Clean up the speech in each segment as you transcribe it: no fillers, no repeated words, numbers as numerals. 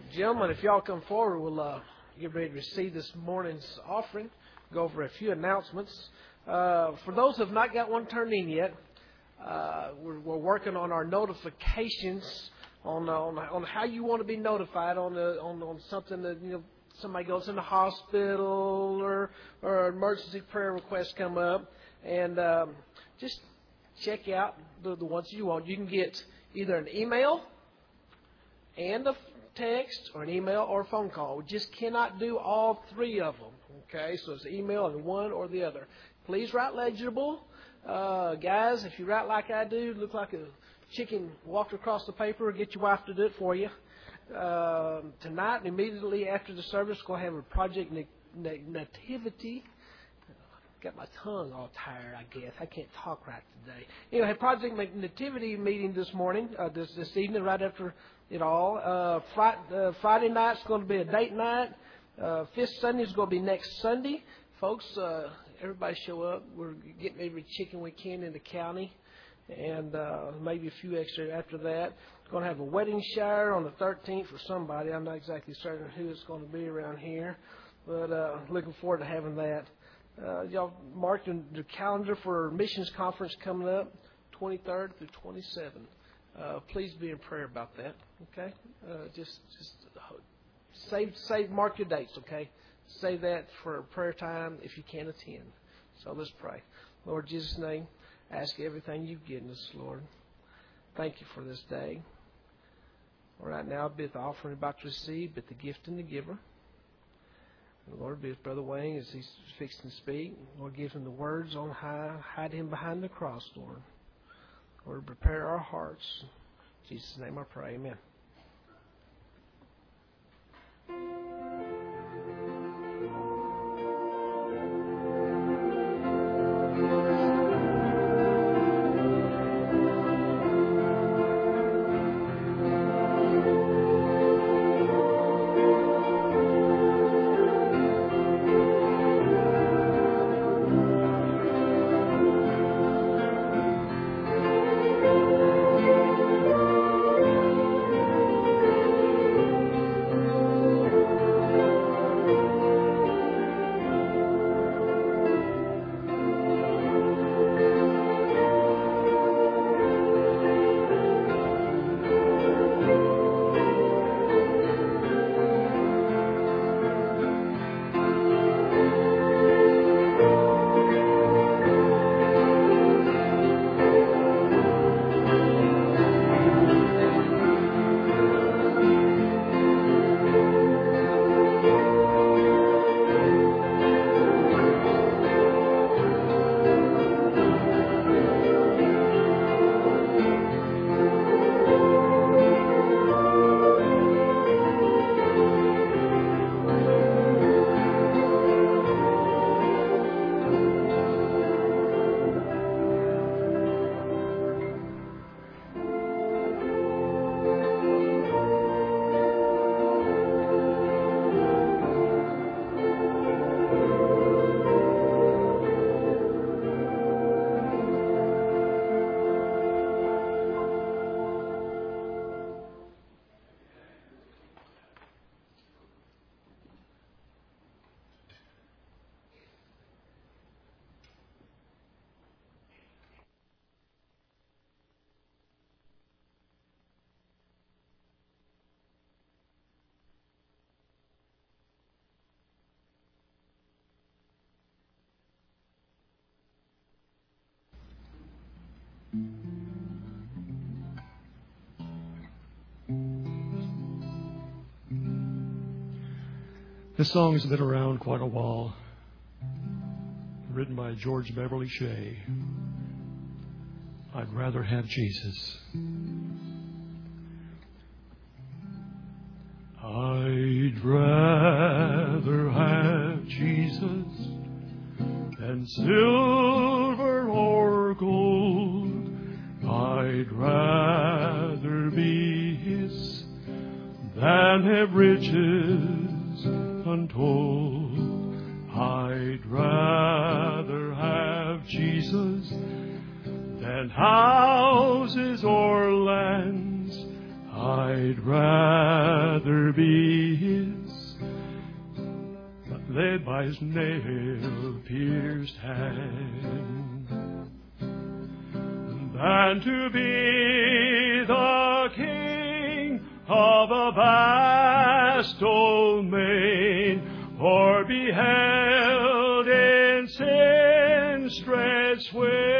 Gentlemen, if y'all come forward, we'll get ready to receive this morning's offering. Go over a few announcements. For those who have not got one turned in yet, we're working on our notifications on how you want to be notified on something that somebody goes in the hospital or emergency prayer requests come up, and just check out the ones you want. You can get either an email and a text or an email or a phone call. We just cannot do all three of them. Okay, so it's email and one or the other. Please write legible. Guys, if you write like I do, look like a chicken walked across the paper, get your wife to do it for you. Tonight, immediately after the service, we're going to have a Project Nativity. Got my tongue all tired, I guess. I can't talk right today. Anyway, Project Nativity meeting this morning, this evening, right after it all. Friday night's going to be a date night. Fifth Sunday is going to be next Sunday. Folks, everybody show up. We're getting every chicken we can in the county, and maybe a few extra after that. We're going to have a wedding shower on the 13th for somebody. I'm not exactly certain who it's going to be around here, but looking forward to having that. Y'all mark the calendar for missions conference coming up, 23rd through 27th. Please be in prayer about that. Okay, just mark your dates. Okay, save that for prayer time if you can attend. So let's pray. Lord Jesus' name, ask everything you've given us, Lord. Thank you for this day. Right now, be it the offering about to receive, but the gift and the giver. Lord, be with Brother Wayne as he's fixing to speak. Lord, give him the words on high. Hide him behind the cross, Lord. Lord, prepare our hearts. In Jesus' name I pray. Amen. This song has been around quite a while, written by George Beverly Shea. I'd rather have Jesus. I'd rather have Jesus than silver or gold. I'd rather be His than have riches untold. I'd rather have Jesus than houses or lands. I'd rather be by his nail-pierced hand, than to be the king of a vast domain, or be held in sin's stretched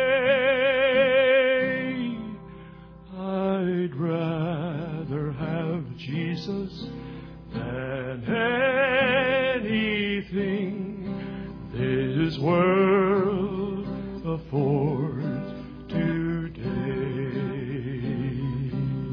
way. I'd rather have Jesus than anything this world affords today.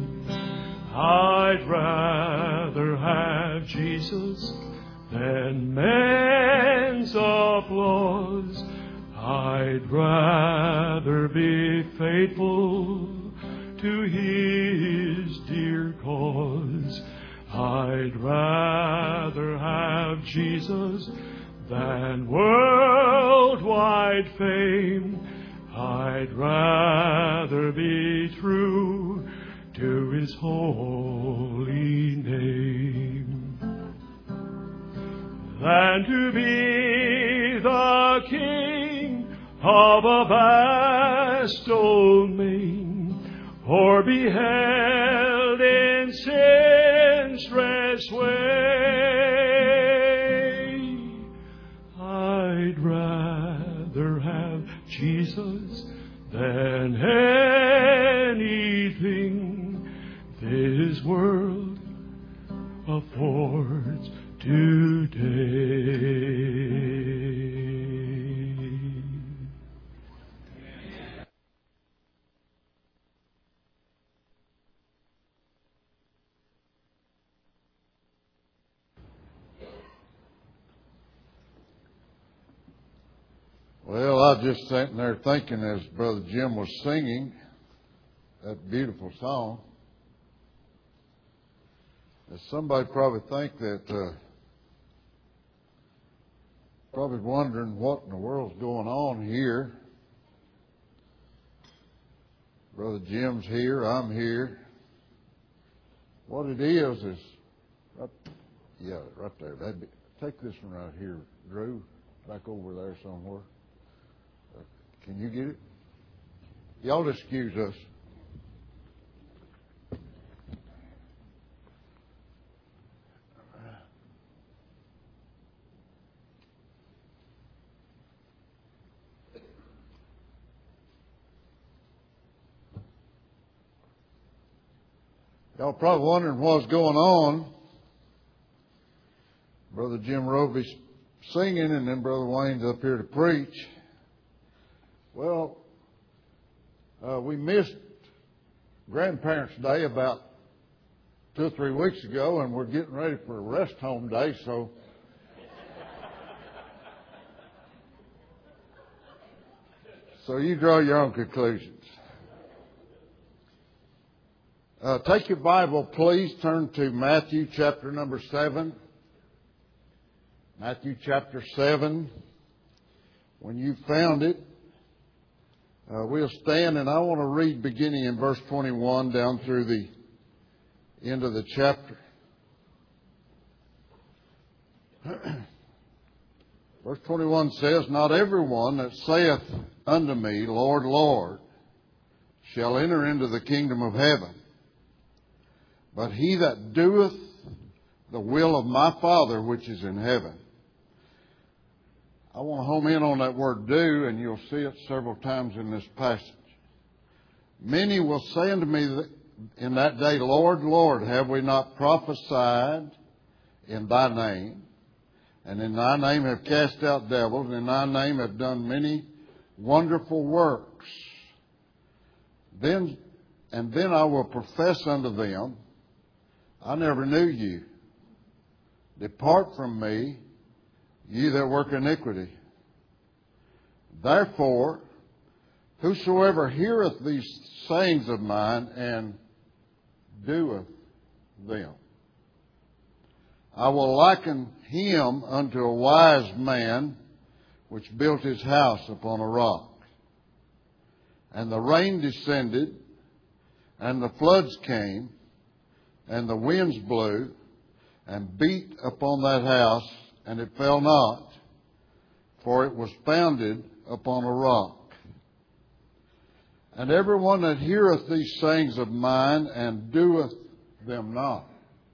I'd rather have Jesus than men's applause. I'd rather be faithful to his dear cause. I'd rather have Jesus than worldwide fame. I'd rather be true to his holy name than to be the king of a vast domain, or be held in sin's stretched way. I'd rather have Jesus than anything this world affords today. Well, I was just sitting there thinking as Brother Jim was singing that beautiful song, that somebody probably think that, probably wondering what in the world's going on here. Brother Jim's here, I'm here. What it is, right there. Take this one right here, Drew, back over there somewhere. Can you get it? Y'all excuse us. Y'all probably wondering what's going on. Brother Jim Roby's singing, and then Brother Wayne's up here to preach. Well, we missed Grandparents' Day about 2 or 3 weeks ago, and we're getting ready for a rest home day, so you draw your own conclusions. Take your Bible, please. Turn to Matthew chapter number 7. Matthew chapter 7. When you found it, we'll stand, and I want to read beginning in verse 21 down through the end of the chapter. Verse 21 says, "Not everyone that saith unto me, Lord, Lord, shall enter into the kingdom of heaven, but he that doeth the will of my Father which is in heaven." I want to home in on that word "do," and you'll see it several times in this passage. "Many will say unto me in that day, Lord, Lord, have we not prophesied in thy name? And in thy name have cast out devils, and in thy name have done many wonderful works. Then I will profess unto them, I never knew you. Depart from me, ye that work iniquity. Therefore, whosoever heareth these sayings of mine and doeth them, I will liken him unto a wise man which built his house upon a rock. And the rain descended, and the floods came, and the winds blew, and beat upon that house, and it fell not, for it was founded upon a rock. And everyone that heareth these sayings of mine and doeth them not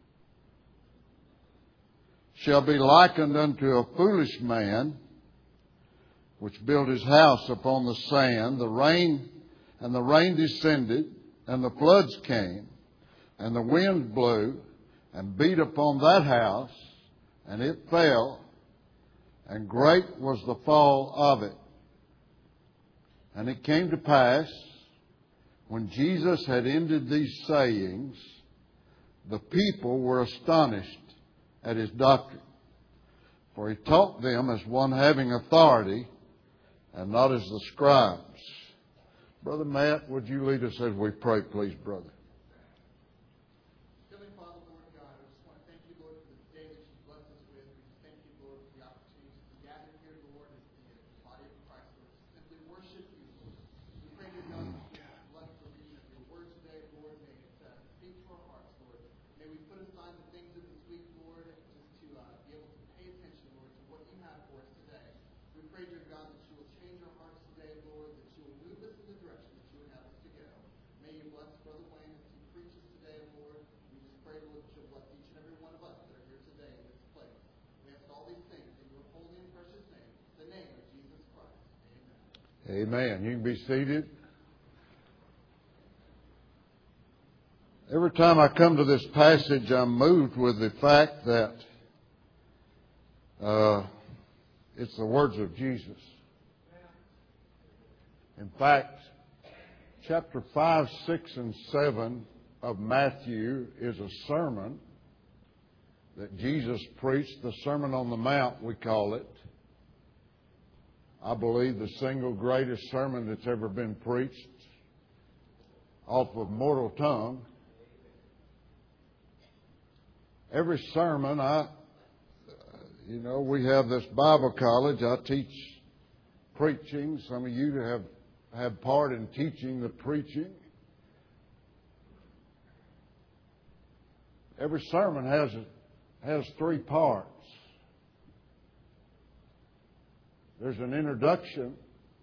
shall be likened unto a foolish man which built his house upon the sand. The rain descended, and the floods came, and the wind blew and beat upon that house, and it fell, and great was the fall of it. And it came to pass, when Jesus had ended these sayings, the people were astonished at his doctrine. For he taught them as one having authority, and not as the scribes. Brother Matt, would you lead us as we pray, please, brother? Heavenly Father, Lord God, I just want to thank you, Lord, for the day that you've blessed us with. We just thank you, Lord, for the opportunity to gather here, Lord, as the body of Christ, Lord, to simply worship you, Lord. We pray, dear God, that you bless the reading of your word today, Lord. May it speak to our hearts, Lord. May we put aside the things of this week, Lord, just to be able to pay attention, Lord, to what you have for us today. We pray, dear God, that you will change our hearts today, Lord, that you will move us in the direction that you would have us to go. May you bless Brother Wayne as he preaches today, Lord. We just pray, Lord, that you'll bless each and every one of us that are here today in this place. We ask all these things in your holy and precious name, the name of Jesus Christ. Amen. Amen. You can be seated. Every time I come to this passage, I'm moved with the fact that it's the words of Jesus. In fact, chapter 5, 6, and 7 of Matthew is a sermon that Jesus preached, the Sermon on the Mount, we call it. I believe the single greatest sermon that's ever been preached off of mortal tongue. Every sermon, we have this Bible college. I teach preaching. Some of you have part in teaching the preaching. Every sermon has three parts. There's an introduction,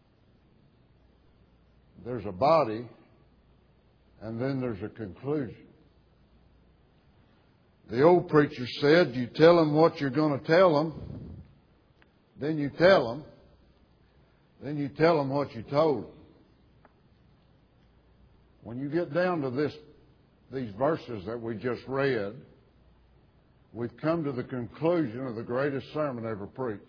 there's a body, and then there's a conclusion. The old preacher said, you tell them what you're going to tell them, then you tell them, then you tell them what you told them. When you get down to these verses that we just read, we've come to the conclusion of the greatest sermon ever preached.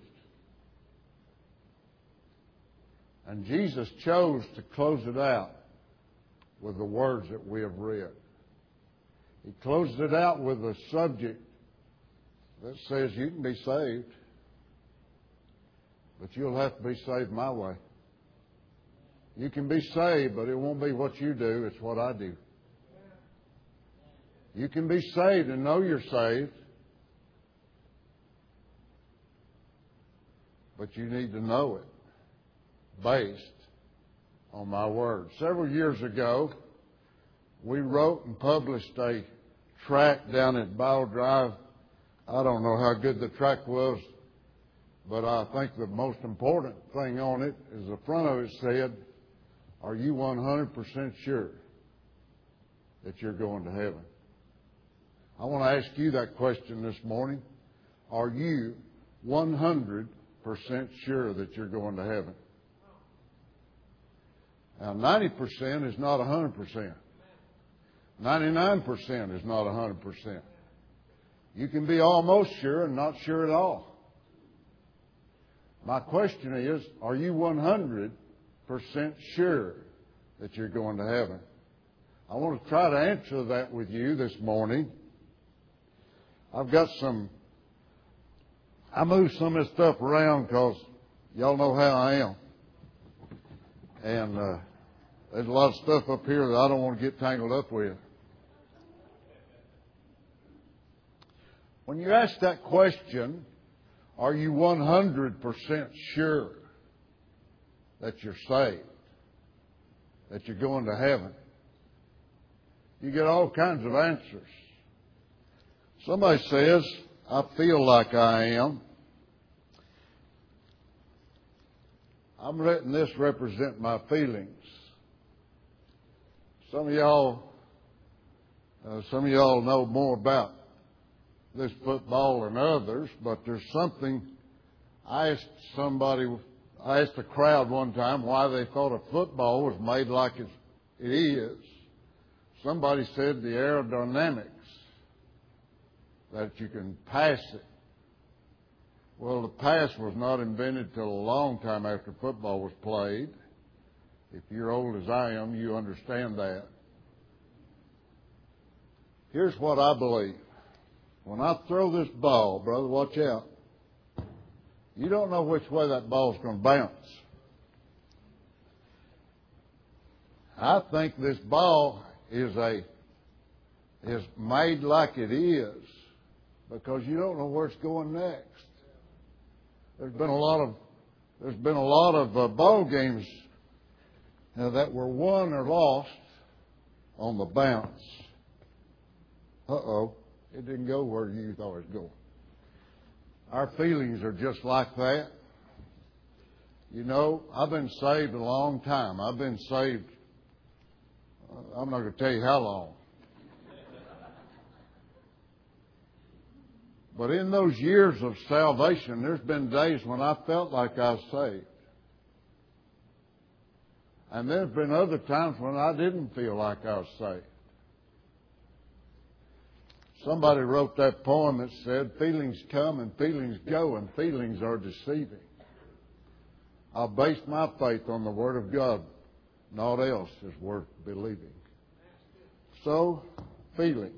And Jesus chose to close it out with the words that we have read. He closed it out with a subject that says you can be saved, but you'll have to be saved my way. You can be saved, but it won't be what you do, it's what I do. You can be saved and know you're saved, but you need to know it based on my word. Several years ago, we wrote and published a tract down at Bile Drive. I don't know how good the tract was, but I think the most important thing on it is the front of it said, are you 100% sure that you're going to heaven? I want to ask you that question this morning. Are you 100% sure that you're going to heaven? Now, 90% is not 100%. 99% is not 100%. You can be almost sure and not sure at all. My question is, are you 100% sure that you're going to heaven? I want to try to answer that with you this morning. I move some of this stuff around because y'all know how I am. And there's a lot of stuff up here that I don't want to get tangled up with. When you ask that question, are you 100% sure that you're saved, that you're going to heaven? You get all kinds of answers. Somebody says, I feel like I am. I'm letting this represent my feelings. Some of y'all know more about this football than others, but there's something. I asked a crowd one time why they thought a football was made like it is. Somebody said the aerodynamics, that you can pass it. Well, the pass was not invented till a long time after football was played. If you're old as I am, you understand that. Here's what I believe. When I throw this ball, brother, watch out. You don't know which way that ball's going to bounce. I think this ball is made like it is because you don't know where it's going next. There's been a lot of ball games that were won or lost on the bounce. It didn't go where you thought it was going. Our feelings are just like that. You know, I've been saved a long time. I've been saved, I'm not going to tell you how long. But in those years of salvation, there's been days when I felt like I was saved. And there's been other times when I didn't feel like I was saved. Somebody wrote that poem that said, feelings come and feelings go, and feelings are deceiving. I'll base my faith on the Word of God. Naught else is worth believing. So, feelings.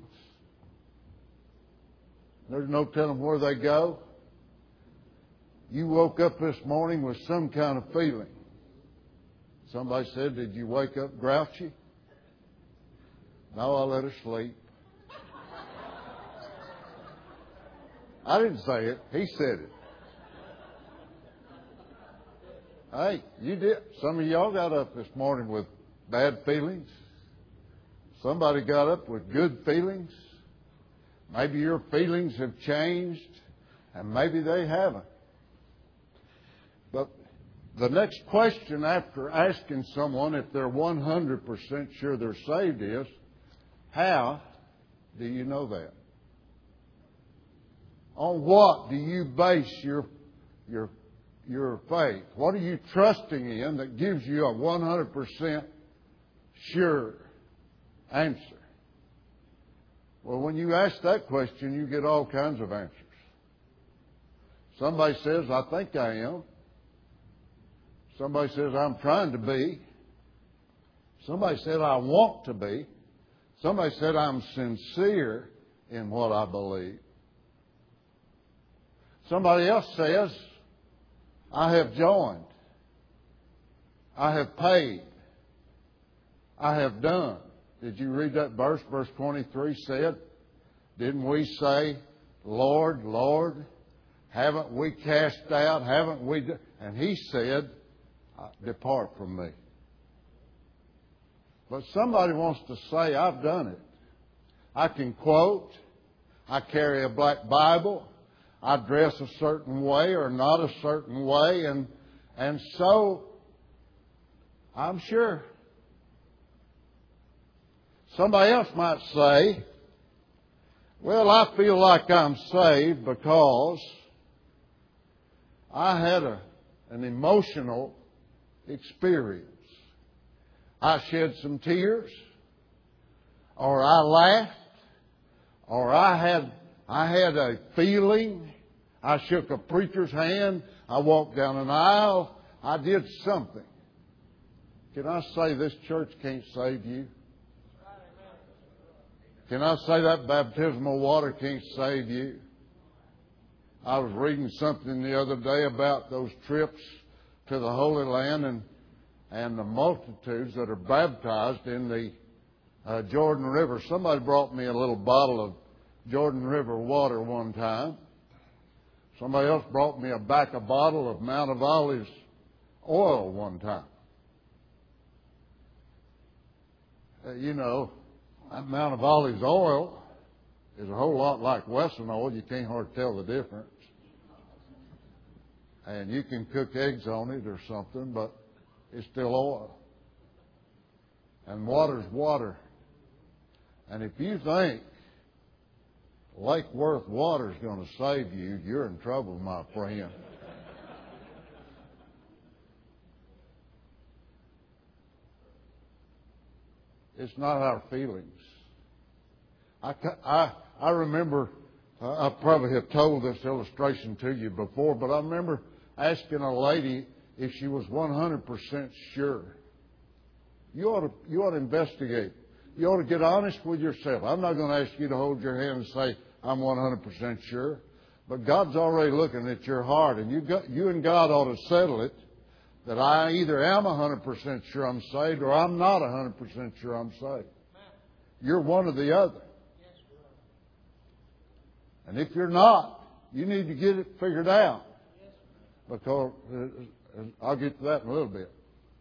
There's no telling where they go. You woke up this morning with some kind of feeling. Somebody said, did you wake up grouchy? No, I let her sleep. I didn't say it. He said it. Hey, you did. Some of y'all got up this morning with bad feelings. Somebody got up with good feelings. Maybe your feelings have changed, and maybe they haven't. But the next question after asking someone if they're 100% sure they're saved is, how do you know that? On what do you base your faith? What are you trusting in that gives you a 100% sure answer? Well, when you ask that question, you get all kinds of answers. Somebody says, I think I am. Somebody says, I'm trying to be. Somebody said, I want to be. Somebody said, I'm sincere in what I believe. Somebody else says, I have joined. I have paid. I have done. Did you read that verse? Verse 23 said, didn't we say, Lord, Lord, haven't we cast out? Haven't we? And He said, depart from me. But somebody wants to say, I've done it. I can quote. I carry a black Bible. I dress a certain way or not a certain way. And so, I'm sure. Somebody else might say, well, I feel like I'm saved because I had an emotional experience. I shed some tears, or I laughed, or I had a feeling. I shook a preacher's hand. I walked down an aisle. I did something. Can I say this church can't save you? Can I say that baptismal water can't save you? I was reading something the other day about those trips to the Holy Land and the multitudes that are baptized in the Jordan River. Somebody brought me a little bottle of Jordan River water one time. Somebody else brought me a bottle of Mount of Olives oil one time. You know, that Mount of Olives oil is a whole lot like Wesson oil. You can't hardly tell the difference. And you can cook eggs on it or something, but it's still oil. And water's water. And if you think Lake Worth water's going to save you, you're in trouble, my friend. It's not our feelings. I remember, I probably have told this illustration to you before, but I remember asking a lady if she was 100% sure. You ought to investigate. You ought to get honest with yourself. I'm not going to ask you to hold your hand and say, I'm 100% sure. But God's already looking at your heart, and you and God ought to settle it that I either am 100% sure I'm saved or I'm not 100% sure I'm saved. You're one or the other. And if you're not, you need to get it figured out. Because I'll get to that in a little bit.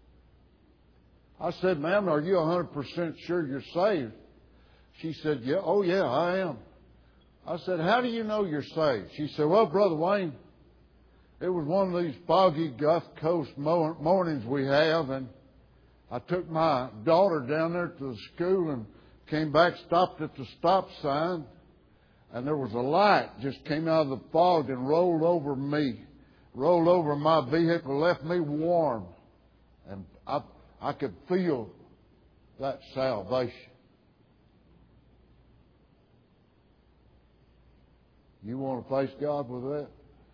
I said, ma'am, are you 100% sure you're saved? She said, yeah. Oh, yeah, I am. I said, how do you know you're saved? She said, well, Brother Wayne, it was one of these foggy Gulf Coast mornings we have, and I took my daughter down there to the school and came back, stopped at the stop sign, and there was a light just came out of the fog and rolled over me, rolled over my vehicle, left me warm, and I could feel that salvation. You want to face God with that?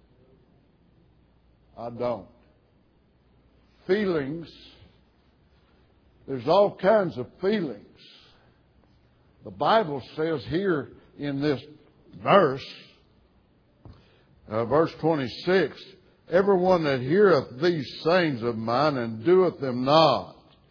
I don't. Feelings. There's all kinds of feelings. The Bible says here in this verse, verse 26, everyone that heareth these sayings of mine and doeth them not.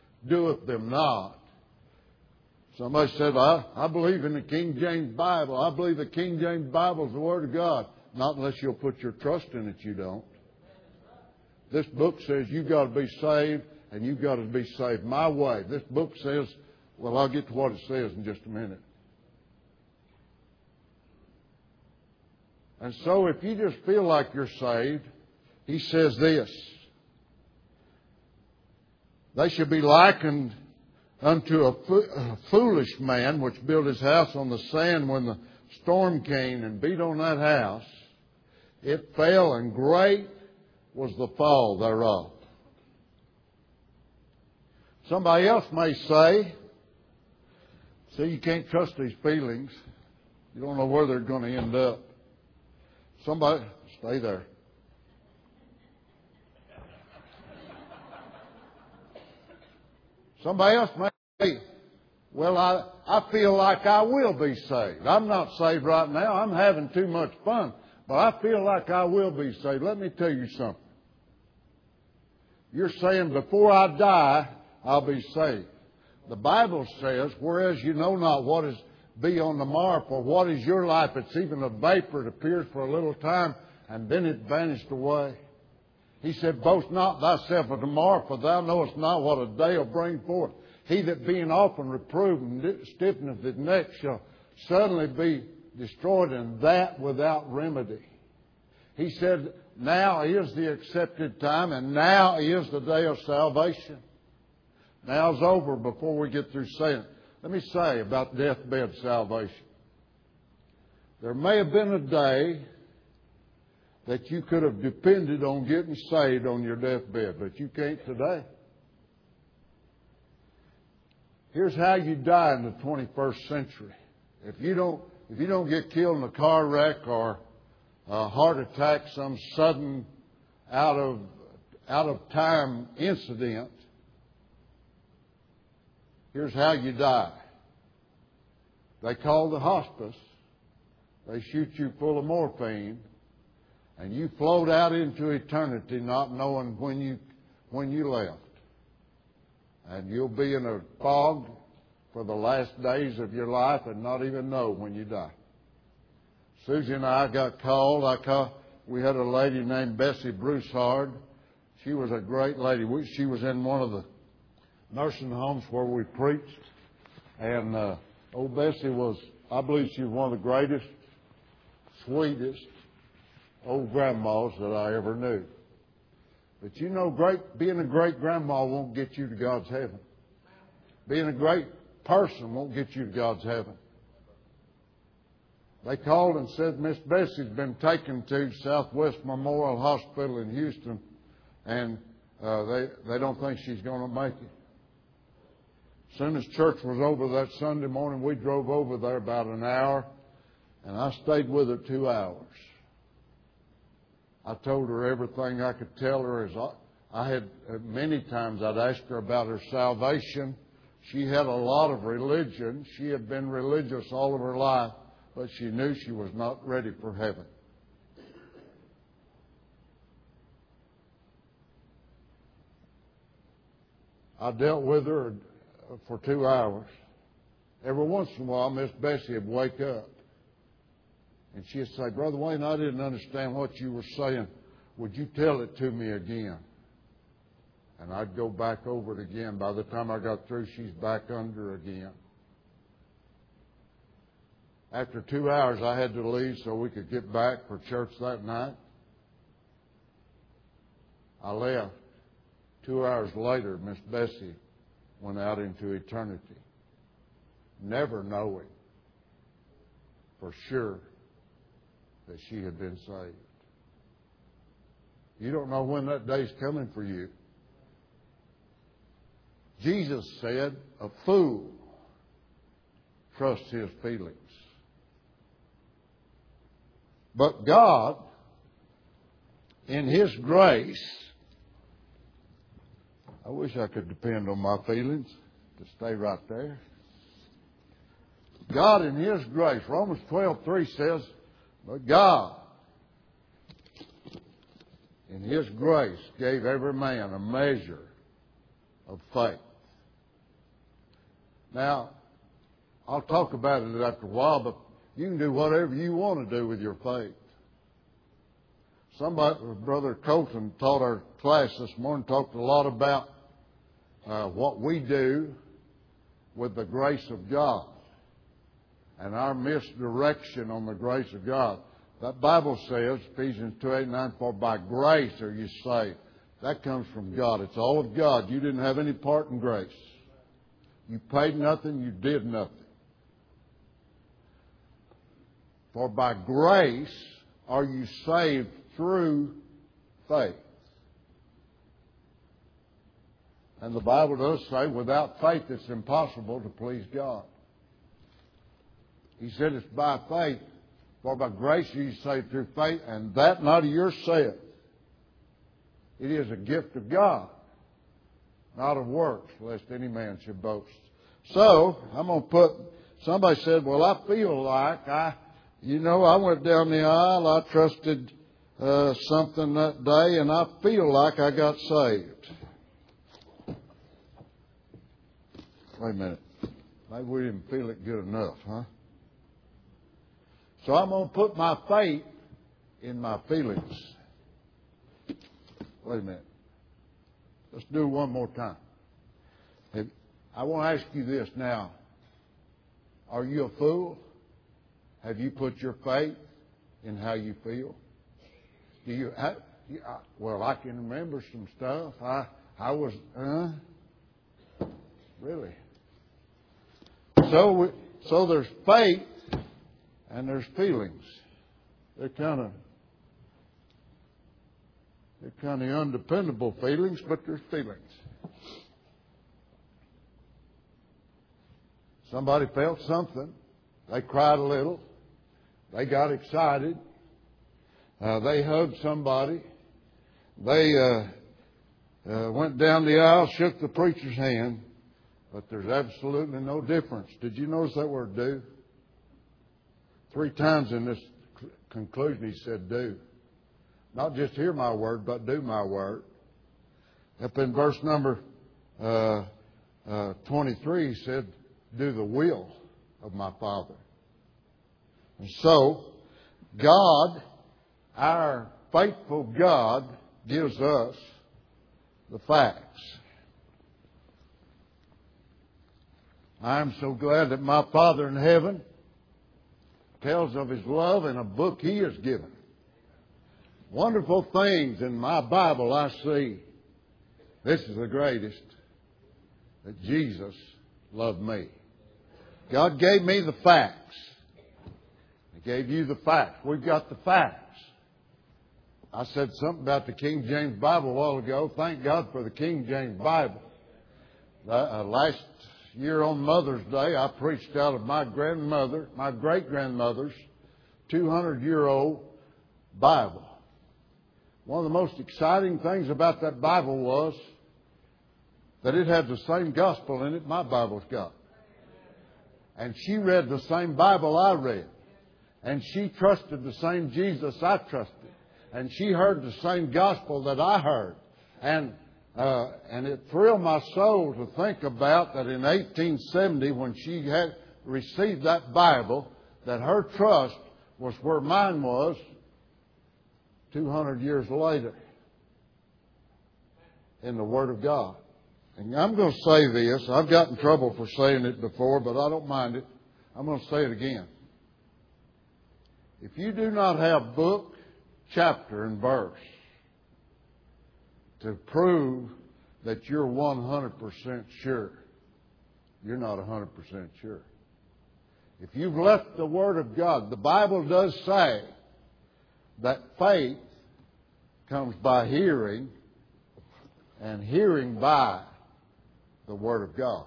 Somebody said, I believe in the King James Bible. I believe the King James Bible is the Word of God. Not unless you'll put your trust in it, you don't. This book says you've got to be saved, and you've got to be saved my way. This book says, well, I'll get to what it says in just a minute. And so if you just feel like you're saved, he says this. They should be likened unto a foolish man which built his house on the sand. When the storm came and beat on that house, it fell, and great was the fall thereof. Somebody else may say, see, you can't trust these feelings. You don't know where they're going to end up. Somebody, stay there. Somebody else may say, well, I feel like I will be saved. I'm not saved right now. I'm having too much fun. But I feel like I will be saved. Let me tell you something. You're saying before I die, I'll be saved. The Bible says, whereas you know not what is be on the morrow, for what is your life? It's even a vapor. It appears for a little time, and then it vanished away. He said, boast not thyself of tomorrow, for thou knowest not what a day will bring forth. He that being often reproved and stiffeneth his neck shall suddenly be destroyed, and that without remedy. He said, now is the accepted time, and now is the day of salvation. Now's over before we get through saying it. Let me say about deathbed salvation. There may have been a day that you could have depended on getting saved on your deathbed, but you can't today. Here's how you die in the 21st century. If you don't get killed in a car wreck or a heart attack, some sudden out of time incident, here's how you die. They call the hospice. They shoot you full of morphine, and you float out into eternity not knowing when you left. And you'll be in a fog for the last days of your life and not even know when you die. Susie and I got called. We had a lady named Bessie Broussard. She was a great lady. She was in one of the nursing homes where we preached. And old Bessie was, I believe she was one of the greatest, sweetest old grandmas that I ever knew. But you know, being a great grandma won't get you to God's heaven. Being a great person won't get you to God's heaven. They called and said Miss Bessie's been taken to Southwest Memorial Hospital in Houston, and they don't think she's going to make it. As soon as church was over that Sunday morning, we drove over there about an hour, and I stayed with her 2 hours. I told her everything I could tell her. I had many times I'd asked her about her salvation. She had a lot of religion. She had been religious all of her life, but she knew she was not ready for heaven. I dealt with her for 2 hours. Every once in a while, Miss Bessie would wake up. And she'd say, Brother Wayne, I didn't understand what you were saying. Would you tell it to me again? And I'd go back over it again. By the time I got through, she's back under again. After 2 hours, I had to leave so we could get back for church that night. I left. 2 hours later, Miss Bessie went out into eternity, never knowing for sure that she had been saved. You don't know when that day's coming for you. Jesus said, a fool trusts his feelings. But God, in His grace, I wish I could depend on my feelings to stay right there. God, in His grace, Romans 12:3 says, but God, in His grace, gave every man a measure of faith. Now, I'll talk about it after a while, but you can do whatever you want to do with your faith. Brother Colton taught our class this morning, talked a lot about what we do with the grace of God and our misdirection on the grace of God. That Bible says, Ephesians 2:8-9, for by grace are you saved. That comes from God. It's all of God. You didn't have any part in grace. You paid nothing. You did nothing. For by grace are you saved through faith. And the Bible does say without faith it's impossible to please God. He said it's by faith. For by grace are you saved through faith, and that not of yourself. It is a gift of God, not of works, lest any man should boast. So, I'm going to put, somebody said, well, I feel like I went down the aisle, I trusted something that day, and I feel like I got saved. Wait a minute. Maybe we didn't feel it good enough, huh? So I'm going to put my faith in my feelings. Wait a minute. Let's do it one more time. I want to ask you this now. Are you a fool? Have you put your faith in how you feel? Well, I can remember some stuff. I was, really. So there's faith and there's feelings. They're kind of undependable feelings, but there's feelings. Somebody felt something. They cried a little. They got excited. They hugged somebody. They went down the aisle, shook the preacher's hand. But there's absolutely no difference. Did you notice that word do? 3 times in this conclusion he said do. Not just hear my word, but do my word. Up in verse number 23 he said, do the will of my Father. And so, God, our faithful God, gives us the facts. I am so glad that my Father in heaven tells of His love in a book He has given. wonderful things in my Bible I see. This is the greatest, that Jesus loved me. God gave me the facts. He gave you the facts. We've got the facts. I said something about the King James Bible a while ago. Thank God for the King James Bible. Last year on Mother's Day, I preached out of my great-grandmother's 200-year-old Bible. One of the most exciting things about that Bible was that it had the same gospel in it my Bible's got. And she read the same Bible I read. And she trusted the same Jesus I trusted. And she heard the same gospel that I heard. And it thrilled my soul to think about that in 1870, when she had received that Bible, that her trust was where mine was 200 years later in the Word of God. And I'm going to say this. I've got in trouble for saying it before, but I don't mind it. I'm going to say it again. If you do not have book, chapter, and verse to prove that you're 100% sure, you're not 100% sure. If you've left the Word of God, the Bible does say that faith comes by hearing, and hearing by the Word of God.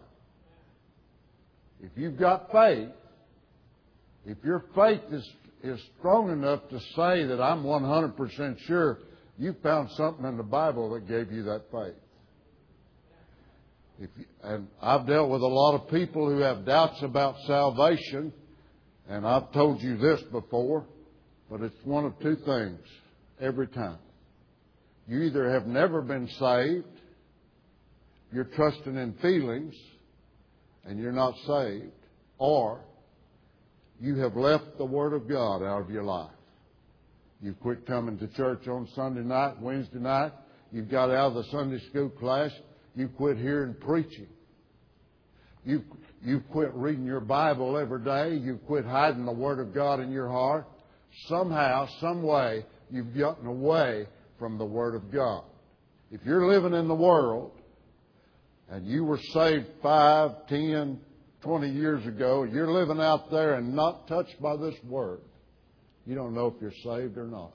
If you've got faith, if your faith is strong enough to say that I'm 100% sure, you found something in the Bible that gave you that faith. And I've dealt with a lot of people who have doubts about salvation, and I've told you this before, but it's one of two things every time. You either have never been saved, you're trusting in feelings, and you're not saved, or you have left the Word of God out of your life. You've quit coming to church on Sunday night, Wednesday night. You've got out of the Sunday school class. You've quit hearing preaching. You've quit reading your Bible every day. You've quit hiding the Word of God in your heart. Somehow, some way, you've gotten away from the Word of God. If you're living in the world and you were saved 5, 10, 20 years ago, you're living out there and not touched by this Word, you don't know if you're saved or not.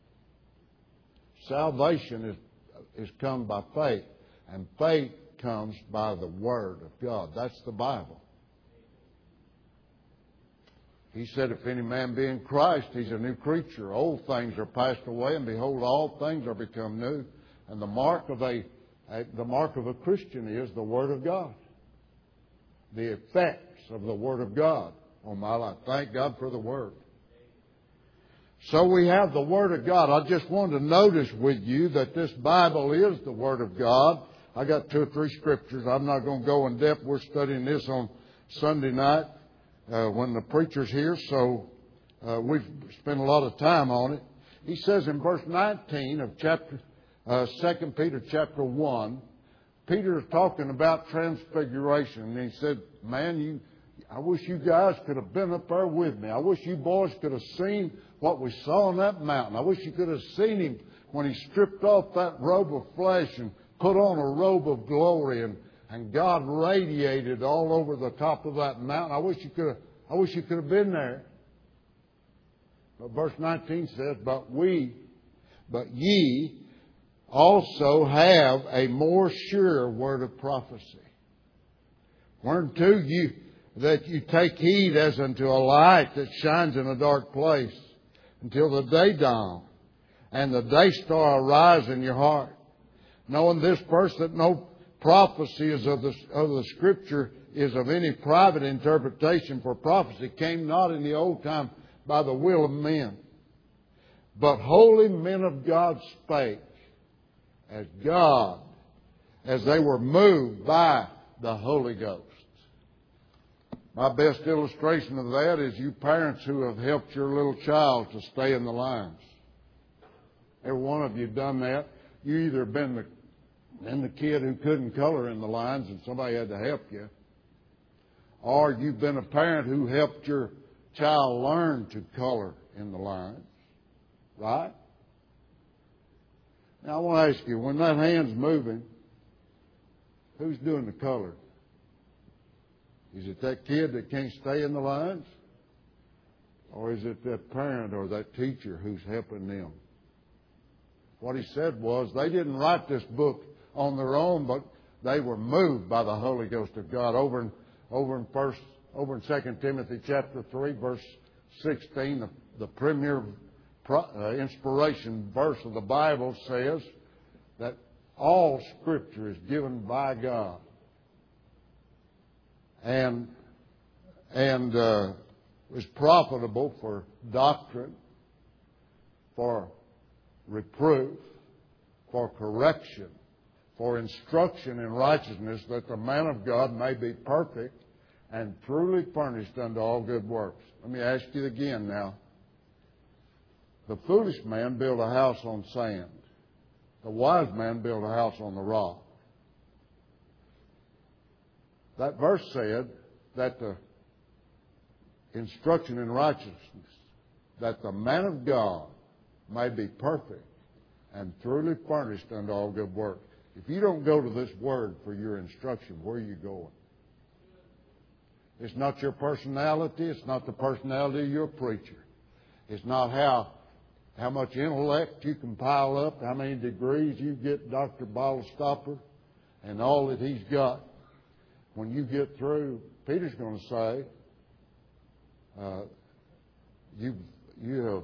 Salvation is come by faith, and faith comes by the Word of God. That's the Bible. He said, if any man be in Christ, he's a new creature. Old things are passed away, and behold, all things are become new. And the mark of a Christian is the Word of God. The effects of the Word of God on my life. Thank God for the Word. So we have the Word of God. I just wanted to notice with you that this Bible is the Word of God. I got 2 or 3 scriptures. I'm not going to go in depth. We're studying this on Sunday night when the preacher's here. So we've spent a lot of time on it. He says in verse 19 of 2 Peter chapter 1, Peter is talking about transfiguration. And he said, man, I wish you guys could have been up there with me. I wish you boys could have seen what we saw on that mountain. I wish you could have seen him when he stripped off that robe of flesh and put on a robe of glory, and God radiated all over the top of that mountain. I wish you could have been there. But verse 19 says, but ye also have a more sure word of prophecy. Whereunto that you take heed as unto a light that shines in a dark place, until the day dawn, and the day star arise in your heart. Knowing this first, that no prophecy is of the Scripture is of any private interpretation, for prophecy came not in the old time by the will of men. But holy men of God spake as they were moved by the Holy Ghost. My best illustration of that is you parents who have helped your little child to stay in the lines. Every one of you have done that. You either been the kid who couldn't color in the lines and somebody had to help you, or you've been a parent who helped your child learn to color in the lines. Right? Now, I want to ask you, when that hand's moving, who's doing the coloring? Is it that kid that can't stay in the lines? Or is it that parent or that teacher who's helping them? What he said was they didn't write this book on their own, but they were moved by the Holy Ghost of God. Over in 2 Timothy chapter 3, verse 16, the premier inspiration verse of the Bible says that all Scripture is given by God and is profitable for doctrine, for reproof, for correction, for instruction in righteousness, that the man of God may be perfect and truly furnished unto all good works. Let me ask you again now. The foolish man built a house on sand. The wise man built a house on the rock. That verse said that the instruction in righteousness, that the man of God may be perfect and truly furnished unto all good work. If you don't go to this Word for your instruction, where are you going? It's not your personality. It's not the personality of your preacher. It's not how much intellect you can pile up, how many degrees you get, Dr. Bottlestopper, and all that he's got. When you get through, Peter's going to say, you have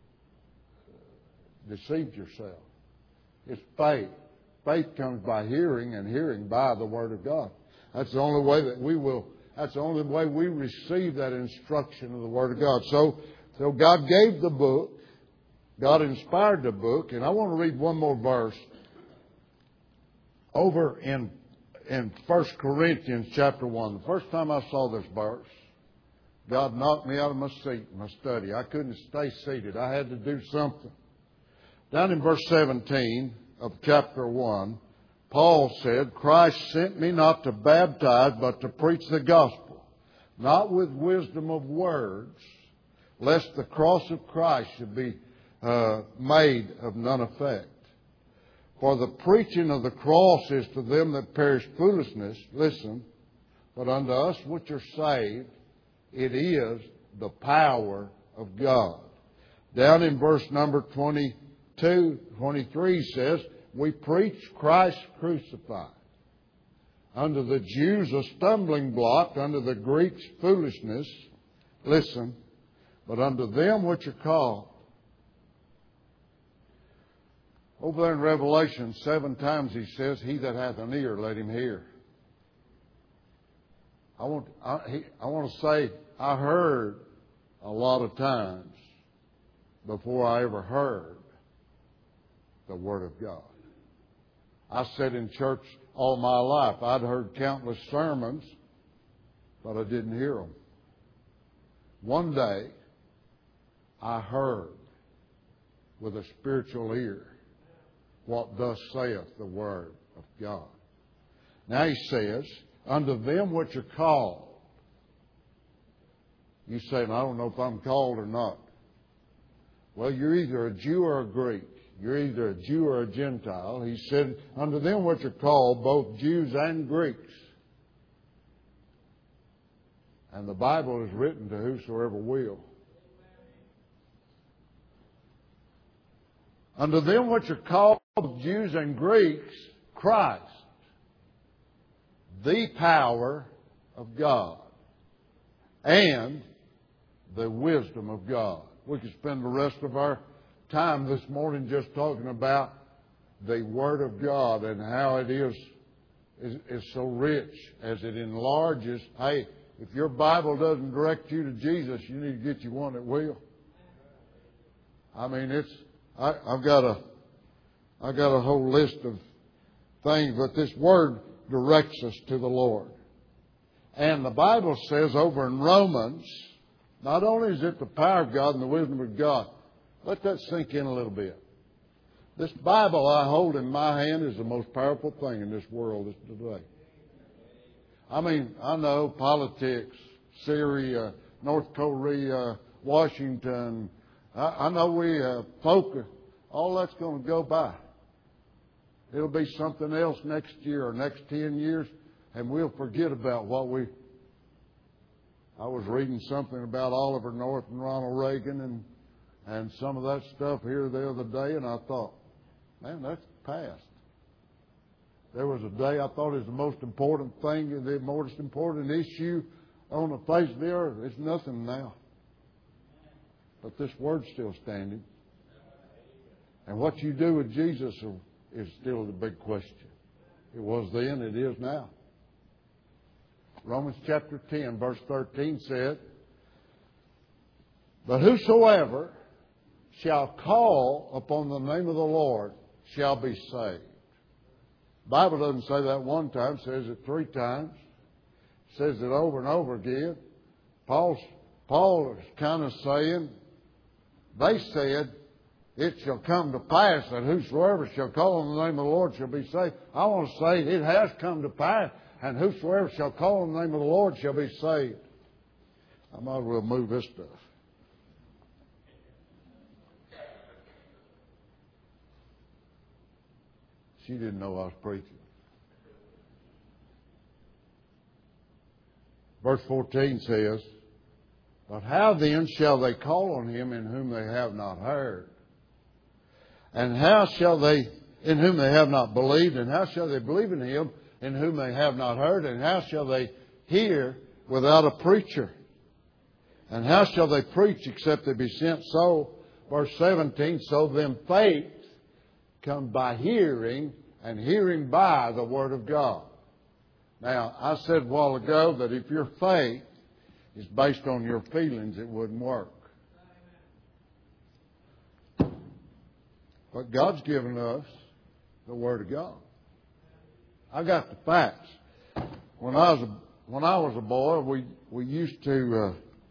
deceived yourself. It's faith. Faith comes by hearing, and hearing by the Word of God. That's the only way that that's the only way we receive that instruction of the Word of God. So God gave the book. God inspired the book. And I want to read one more verse over in 1 Corinthians chapter 1. The first time I saw this verse, God knocked me out of my seat in my study. I couldn't stay seated. I had to do something. Down in verse 17 of chapter 1, Paul said, Christ sent me not to baptize, but to preach the gospel, not with wisdom of words, lest the cross of Christ should be made of none effect. For the preaching of the cross is to them that perish foolishness, listen, but unto us which are saved, it is the power of God. Down in verse number 23 says, we preach Christ crucified. Unto the Jews a stumbling block, unto the Greeks foolishness. Listen, but unto them which are called. Over there in Revelation, 7 times he says, he that hath an ear, let him hear. I want to say, I heard a lot of times before I ever heard the Word of God. I sat in church all my life. I'd heard countless sermons, but I didn't hear them. One day, I heard with a spiritual ear what thus saith the Word of God. Now he says, unto them which are called. You say, I don't know if I'm called or not. Well, you're either a Jew or a Greek. You're either a Jew or a Gentile. He said, unto them which are called, both Jews and Greeks. And the Bible is written to whosoever will. Unto them which are called, both Jews and Greeks, Christ, the power of God and the wisdom of God. We could spend the rest of our time this morning just talking about the Word of God and how it is so rich as it enlarges. Hey, if your Bible doesn't direct you to Jesus, you need to get you one that will. I mean, I've got a whole list of things, but this Word directs us to the Lord. And the Bible says over in Romans, not only is it the power of God and the wisdom of God, let that sink in a little bit. This Bible I hold in my hand is the most powerful thing in this world today. I mean, I know politics, Syria, North Korea, Washington. I know we focus. All that's going to go by. It'll be something else next year or next 10 years, and we'll forget about what we... I was reading something about Oliver North and Ronald Reagan and some of that stuff here the other day, and I thought, man, that's past. There was a day I thought it was the most important thing, the most important issue on the face of the earth. It's nothing now. But this word's still standing. And what you do with Jesus is still the big question. It was then, it is now. Romans chapter 10, verse 13 said, "But whosoever shall call upon the name of the Lord shall be saved." The Bible doesn't say that one time, it says it 3 times. It says it over and over again. Paul is kind of saying, they said, "It shall come to pass that whosoever shall call on the name of the Lord shall be saved." I want to say it has come to pass, and whosoever shall call on the name of the Lord shall be saved. I might as well move this stuff. She didn't know I was preaching. Verse 14 says, "But how then shall they call on him in whom they have not heard? And how shall they, in whom they have not believed? And how shall they believe in him in whom they have not heard? And how shall they hear without a preacher? And how shall they preach except they be sent?" So, verse 17, "So then faith comes by hearing, and hearing by the Word of God." Now, I said a while ago that if your faith is based on your feelings, it wouldn't work. But God's given us the Word of God. I got the facts. When I was a boy, we used to.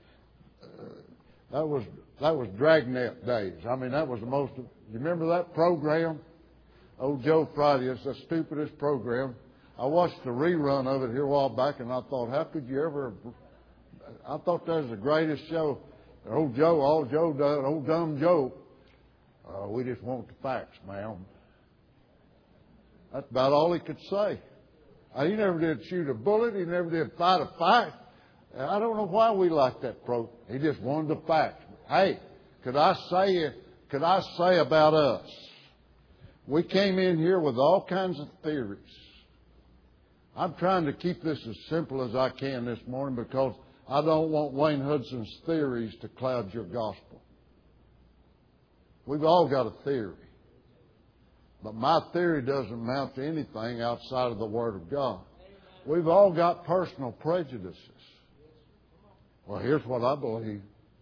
That was Dragnet days. I mean, that was the most. You remember that program? Old Joe Friday. It's the stupidest program. I watched the rerun of it here a while back, and I thought, how could you ever? I thought that was the greatest show. Old Joe, all Joe does, old dumb Joe. We just want the facts, ma'am. That's about all he could say. He never did shoot a bullet. He never did fight a fight. I don't know why we like that program. He just wanted the facts. Hey, could I say about us? We came in here with all kinds of theories. I'm trying to keep this as simple as I can this morning because I don't want Wayne Hudson's theories to cloud your gospel. We've all got a theory. But my theory doesn't amount to anything outside of the Word of God. We've all got personal prejudices. Well, here's what I believe.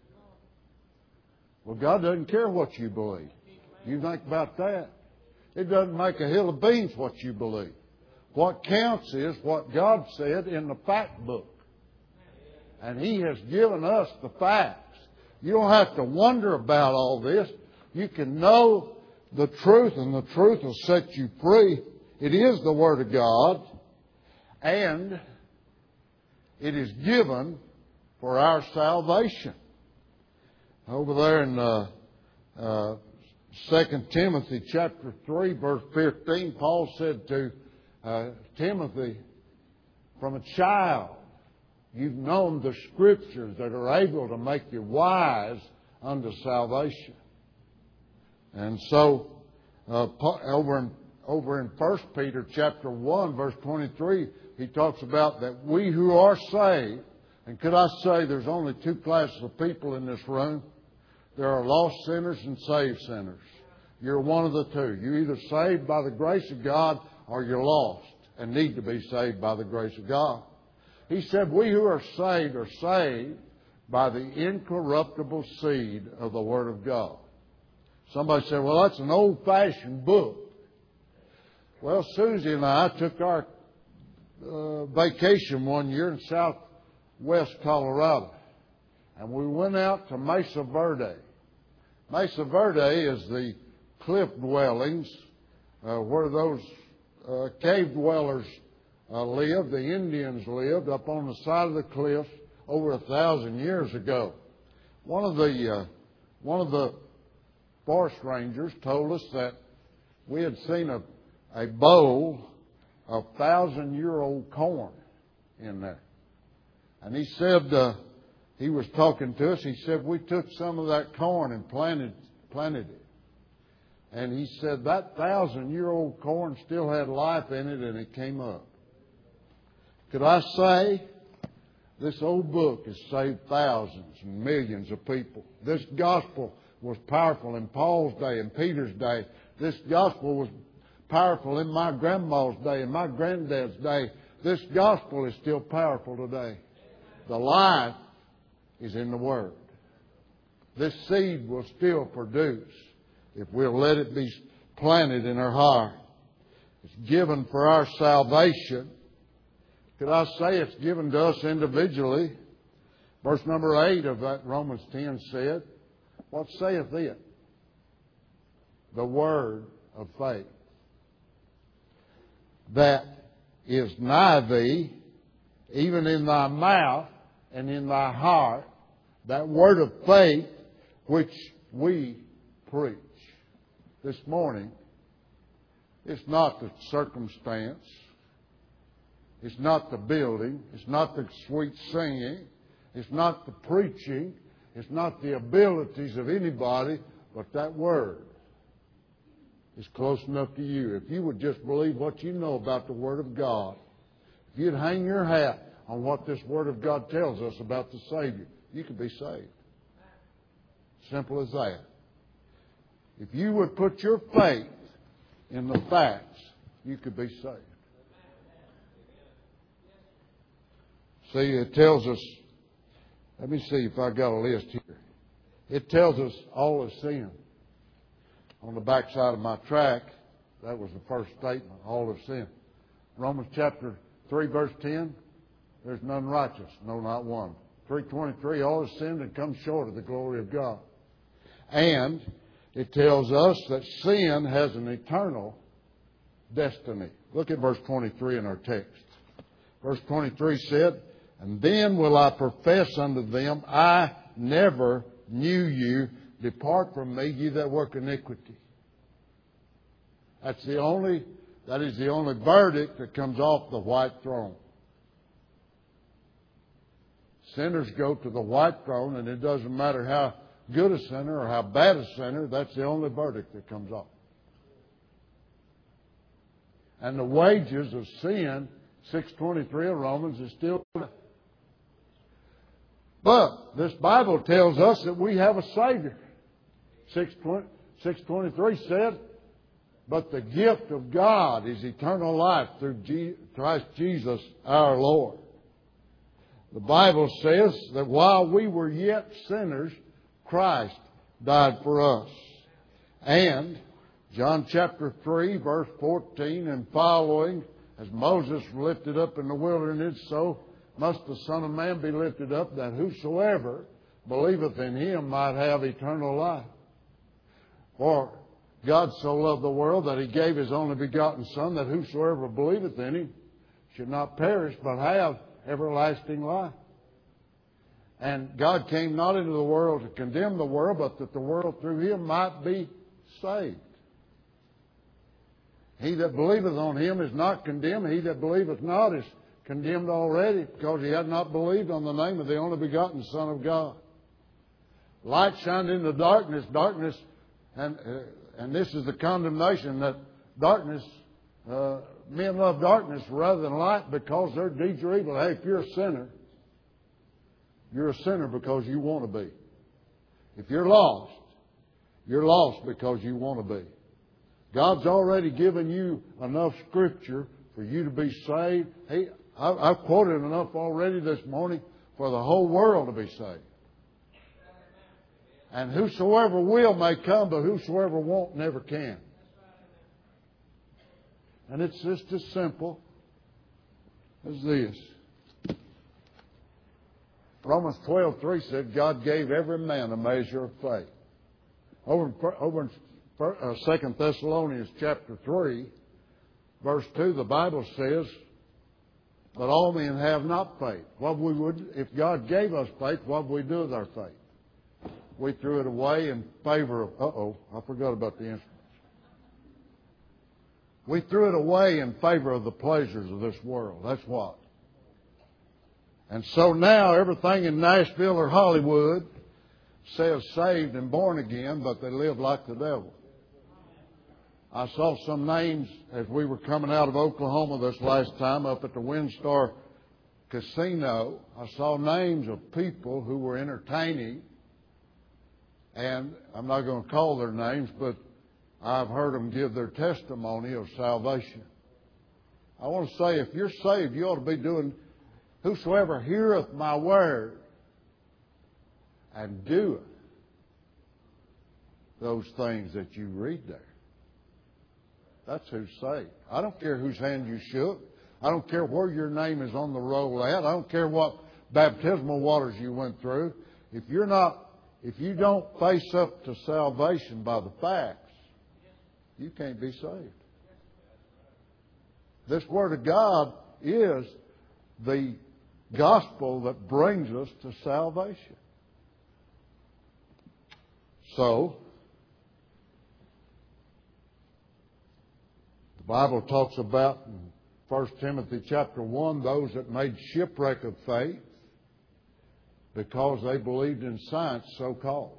Well, God doesn't care what you believe. You think about that. It doesn't make a hill of beans what you believe. What counts is what God said in the fact book. And He has given us the facts. You don't have to wonder about all this. You can know the truth, and the truth will set you free. It is the Word of God, and it is given for our salvation. Over there in 2 Timothy chapter 3, verse 15, Paul said to Timothy, from a child, you've known the Scriptures that are able to make you wise unto salvation. And so, over in 1 Peter chapter 1, verse 23, he talks about that we who are saved, and could I say there's only 2 classes of people in this room? There are lost sinners and saved sinners. You're one of the two. You're either saved by the grace of God or you're lost and need to be saved by the grace of God. He said, we who are saved by the incorruptible seed of the Word of God. Somebody said, well, that's an old-fashioned book. Well, Susie and I took our vacation one year in southwest Colorado. And we went out to Mesa Verde. Mesa Verde is the cliff dwellings where those cave dwellers lived. The Indians lived up on the side of the cliffs over 1,000 years ago. One of the forest rangers told us that we had seen a bowl of 1,000-year-old corn in there. And he said, he was talking to us, he said, we took some of that corn and planted it. And he said that 1,000-year-old corn still had life in it and it came up. Could I say, this old book has saved thousands and millions of people. This gospel was powerful in Paul's day, in Peter's day. This gospel was powerful in my grandma's day, in my granddad's day. This gospel is still powerful today. The life is in the Word. This seed will still produce if we'll let it be planted in our heart. It's given for our salvation. Could I say it's given to us individually? Verse number 8 of that Romans 10 said, what saith it? The word of faith. That is nigh thee, even in thy mouth and in thy heart, that word of faith which we preach. This morning, it's not the circumstance, it's not the building, it's not the sweet singing, it's not the preaching, it's not the abilities of anybody, but that word is close enough to you. If you would just believe what you know about the Word of God, if you'd hang your hat on what this Word of God tells us about the Savior, you could be saved. Simple as that. If you would put your faith in the facts, you could be saved. See, it tells us, let me see if I got a list here. It tells us all is sin. On the back side of my track, that was the first statement, all of sin. Romans chapter 3, verse 10, there's none righteous, no, not one. 3:23, all have sinned and come short of the glory of God. And it tells us that sin has an eternal destiny. Look at verse 23 in our text. Verse 23 said, and then will I profess unto them, I never knew you. Depart from me, ye that work iniquity. That is the only verdict that comes off the white throne. Sinners go to the white throne, and it doesn't matter how good a sinner or how bad a sinner, that's the only verdict that comes off. And the wages of sin, 6:23 of Romans, is still. But this Bible tells us that we have a Savior. 6:23 said, but the gift of God is eternal life through Christ Jesus our Lord. The Bible says that while we were yet sinners, Christ died for us. And John chapter 3, verse 14 and following, as Moses lifted up in the wilderness, so must the Son of Man be lifted up, that whosoever believeth in Him might have eternal life. For God so loved the world that He gave His only begotten Son, that whosoever believeth in Him should not perish, but have everlasting life. And God came not into the world to condemn the world, but that the world through Him might be saved. He that believeth on Him is not condemned. He that believeth not is condemned already, because he had not believed on the name of the only begotten Son of God. Light shined in the darkness, and this is the condemnation, that darkness, men love darkness rather than light because their deeds are evil. Hey, if you're a sinner because you want to be. If you're lost because you want to be. God's already given you enough Scripture for you to be saved. I've quoted enough already this morning for the whole world to be saved. And whosoever will may come, but whosoever won't never can. And it's just as simple as this. Romans 12:3 said God gave every man a measure of faith. Over in 2 Thessalonians chapter 3, verse 2, the Bible says, but all men have not faith. If God gave us faith, what would we do with our faith? We threw it away in favor of, I forgot about the instruments. We threw it away in favor of the pleasures of this world. That's what. And so now everything in Nashville or Hollywood says saved and born again, but they live like the devil. I saw some names as we were coming out of Oklahoma this last time up at the WinStar Casino. I saw names of people who were entertaining, and I'm not going to call their names, but I've heard them give their testimony of salvation. I want to say, if you're saved, you ought to be doing, whosoever heareth my word and doeth those things that you read there. That's who's saved. I don't care whose hand you shook. I don't care where your name is on the roll at. I don't care what baptismal waters you went through. If you don't face up to salvation by the facts, you can't be saved. This Word of God is the gospel that brings us to salvation. So, the Bible talks about in 1 Timothy chapter 1, those that made shipwreck of faith because they believed in science, so-called.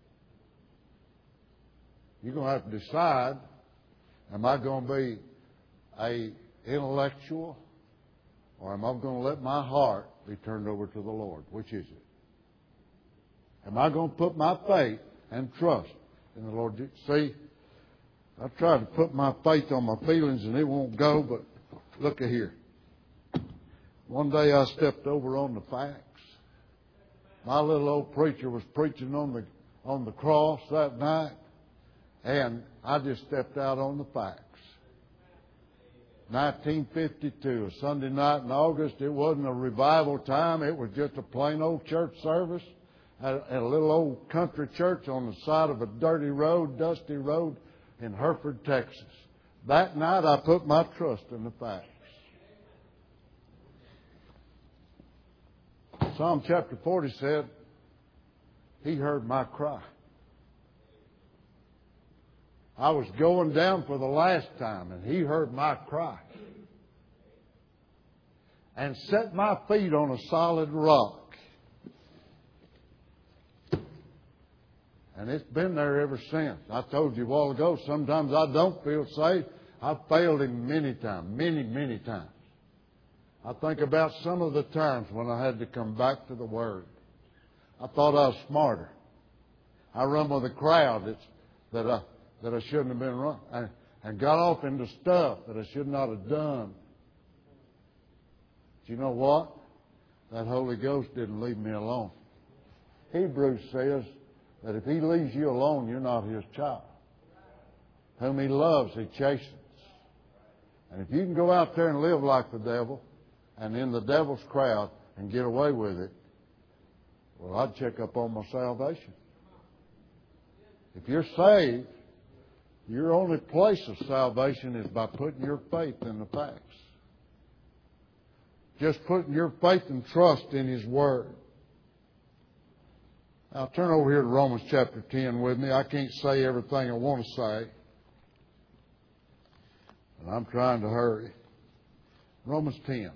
You're going to have to decide, am I going to be an intellectual, or am I going to let my heart be turned over to the Lord? Which is it? Am I going to put my faith and trust in the Lord? See, I've tried to put my faith on my feelings and it won't go, but look at here. One day I stepped over on the facts. My little old preacher was preaching on the cross that night, and I just stepped out on the facts. 1952, a Sunday night in August. It wasn't a revival time. It was just a plain old church service at a little old country church on the side of a dirty road, dusty road in Hereford, Texas. That night I put my trust in the facts. Psalm chapter 40 said, He heard my cry. I was going down for the last time, and He heard my cry and set my feet on a solid rock. And it's been there ever since. I told you a while ago, sometimes I don't feel safe. I've failed Him many times, many times. I think about some of the times when I had to come back to the Word. I thought I was smarter. I run with a crowd that I shouldn't have been running, and got off into stuff that I should not have done. But you know what? That Holy Ghost didn't leave me alone. Hebrews says that if He leaves you alone, you're not His child. Whom He loves, He chastens. And if you can go out there and live like the devil and in the devil's crowd and get away with it, well, I'd check up on my salvation. If you're saved, your only place of salvation is by putting your faith in the facts. Just putting your faith and trust in His Word. Now turn over here to Romans chapter 10 with me. I can't say everything I want to say, and I'm trying to hurry. Romans 10.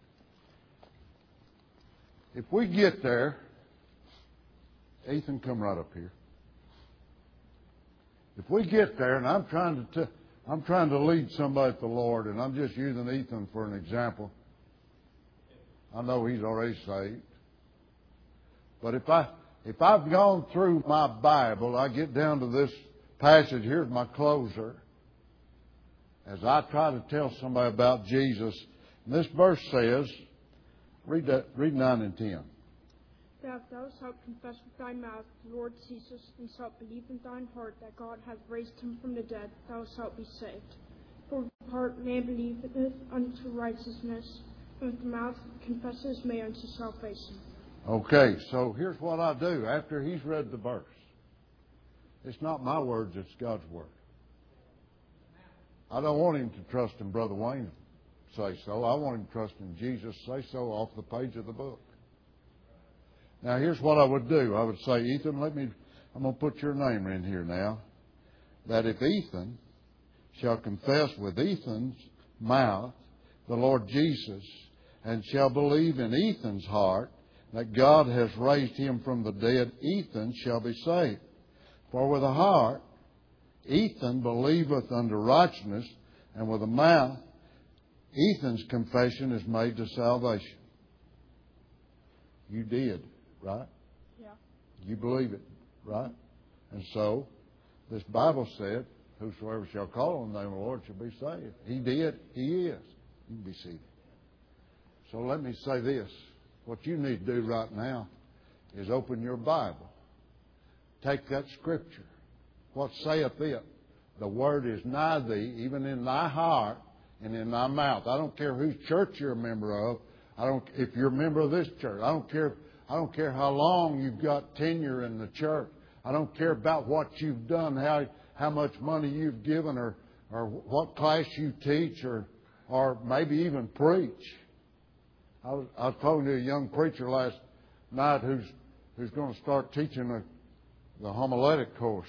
If we get there, Ethan, come right up here. If we get there, and I'm trying to lead somebody to the Lord, and I'm just using Ethan for an example. I know he's already saved, but if I've gone through my Bible, I get down to this passage. Here's my closer. As I try to tell somebody about Jesus, and this verse says, read 9 and 10. That if thou shalt confess with thy mouth the Lord Jesus, and shalt believe in thine heart that God hath raised Him from the dead, thou shalt be saved. For with the heart man believeth unto righteousness, and with the mouth confesses man unto salvation. Okay, so here's what I do after he's read the verse. It's not my words, it's God's Word. I don't want him to trust in Brother Wayne say so. I want him to trust in Jesus say so off the page of the book. Now here's what I would do. I would say, Ethan, I'm going to put your name in here now. That if Ethan shall confess with Ethan's mouth the Lord Jesus, and shall believe in Ethan's heart that God has raised him from the dead, Ethan shall be saved. For with the heart Ethan believeth unto righteousness, and with the mouth Ethan's confession is made to salvation. You did, right? Yeah. You believe it, right? And so, this Bible said, whosoever shall call on the name of the Lord shall be saved. He did. He is. You can be seated. So let me say this. What you need to do right now is open your Bible. Take that Scripture. What saith it? The Word is nigh thee, even in thy heart and in thy mouth. I don't care whose church you're a member of. If you're a member of this church. I don't care how long you've got tenure in the church. I don't care about what you've done, how much money you've given, or what class you teach, or maybe even preach. I was talking to a young preacher last night who's going to start teaching the homiletic course.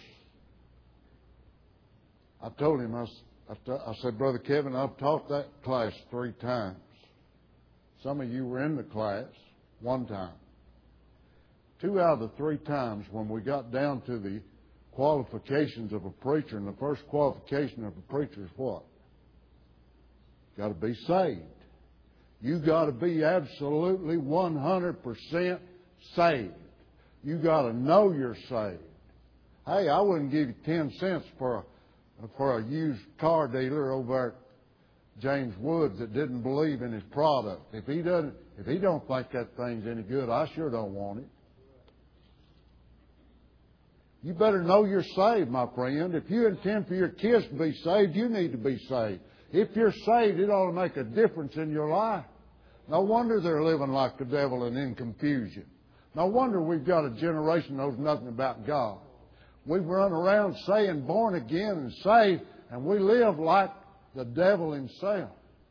I told him, I said, Brother Kevin, I've taught that class 3 times. Some of you were in the class 1 time. 2 out of the 3 times when we got down to the qualifications of a preacher, and the first qualification of a preacher is what? Got to be saved. You got to be absolutely 100% saved. You got to know you're saved. Hey, I wouldn't give you 10 cents for a used car dealer over at James Woods that didn't believe in his product. If he don't think that thing's any good, I sure don't want it. You better know you're saved, my friend. If you intend for your kids to be saved, you need to be saved. If you're saved, it ought to make a difference in your life. No wonder they're living like the devil and in confusion. No wonder we've got a generation that knows nothing about God. We run around saying born again and saved, and we live like the devil himself.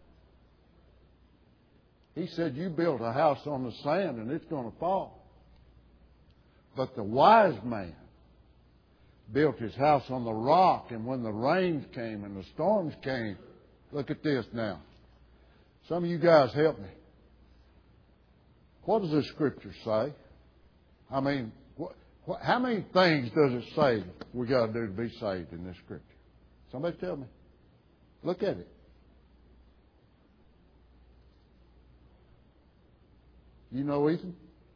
He said, you built a house on the sand and it's going to fall. But the wise man built his house on the rock, and when the rains came and the storms came, look at this now. Some of you guys help me. What does this Scripture say? I mean, how many things does it say we got to do to be saved in this Scripture? Somebody tell me. Look at it. You know, Ethan?